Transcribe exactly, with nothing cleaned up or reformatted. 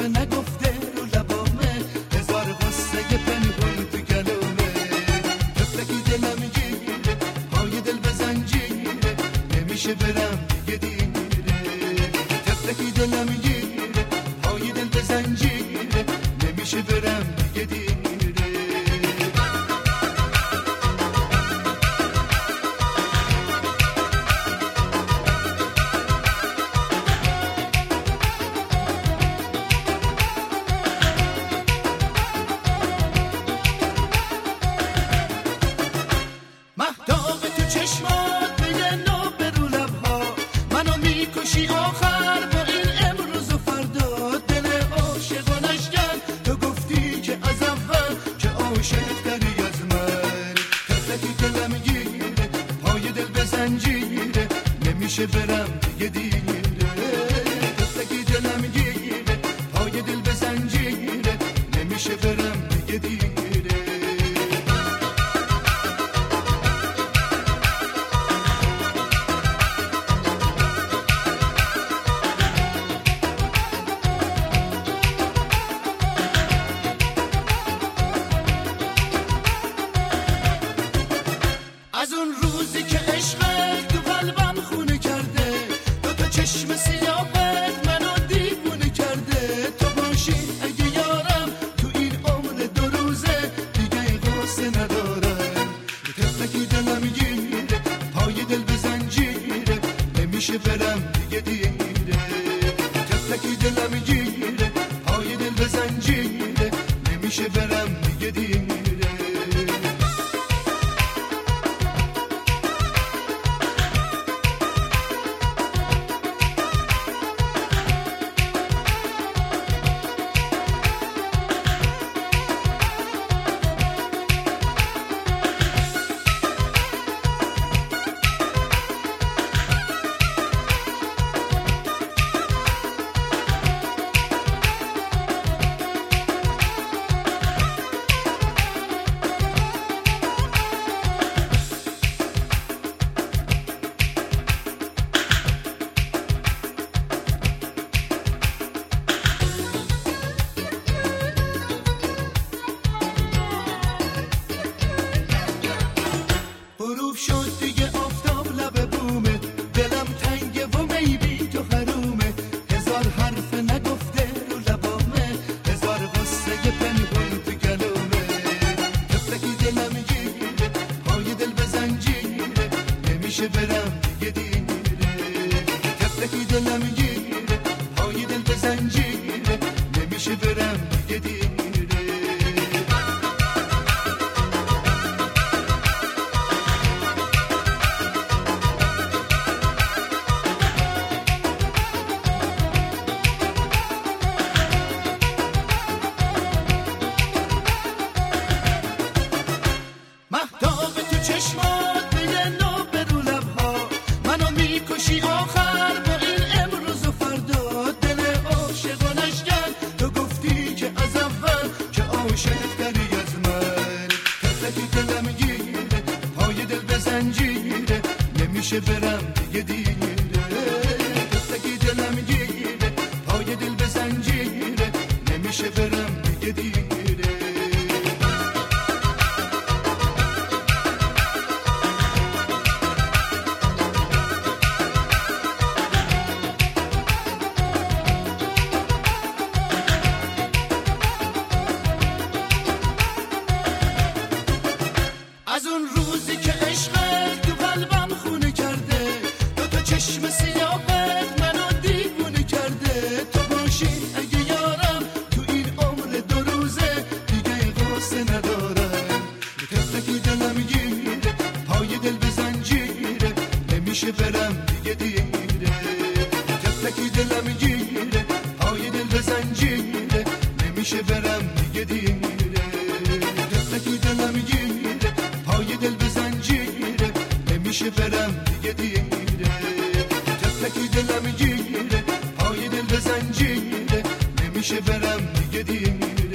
نگفته رو لبامه، هزار قصه پنهون تو گلومه. طفلکی دلم گیره، پای دل به زنجیره، نمیشه برم دیگه دیره. طفلکی دلم گیره، پای دل به زنجیره، نمیشه برم دیگه دیره. مهتاب تو چشمات میگه نو برو لبها، منو میکشی آخر با این امروز و فردا. دل عاشقانش کرد تو گفتی که از اول که عاشق تری از من. طفلکی دلم گیره، پای دل به زنجیره، نمیشه برم دیگه دیره. طفلکی دلم گیره، پای دل به زنجیره، نمیشه برم دیگه دیره. از اون روزی که عشقت تو قلبم خونه کرده، دو تا چشم سیاهت منو دیوونه کرده. تو باشی اگه یارم تو این عمر دو روزه، دیگه غصه ندارم. طفلکی دلم گیره، پای دل به زنجیره، نمیشه برم دیگه دیره. طفلکی دلم گیره، پای دل به زنجیره، نمیشه برم دیگه دیره. غروب شد دیگه آفتاب لب بومه، دلم تنگه و می بی تو حرومه. هزار حرف نگفته رو لبامه، هزار قصه پنهون تو گلومه. طفلکی دلم گیره، پای دل به زنجیره، نمیشه برم دیگه دیره. طفلکی دلم گیره، پای دل به زنجیره، نمیشه برم دیگه دیره. مهتاب تو چشمات میگه نو برو لبها، منو میکشی آخر با این امروز و فردا. دل عاشقانش کرد تو گفتی که از اول که عاشق تری از من. طفلکی دلم گیره، پای دل به زنجیره، نمیشه برم دیگه دیره. طفلکی دلم گیره، پای دل به زنجیره، نمیشه برم دیگه دیره. از اون روزی که عشقت تو قلبم خونه کرده، دو تا چشم سیاهت منو دیوونه کرده. تو باشی اگه یارم تو این عمر دو روزه، دیگه غصه ندارم. طفلکی دلم گیره، پای دل به زنجیره، نمیشه برم دیگه دیره. طفلکی دلم گیره، پای دل به زنجیره، نمیشه برم دیگه دیره. طفلکی دلم گیره، پای دل به زنجیره، نمیشه برم دیگه دیره. طفلکی دلم گیره، پای دل به زنجیره، نمیشه برم دیگه دیره.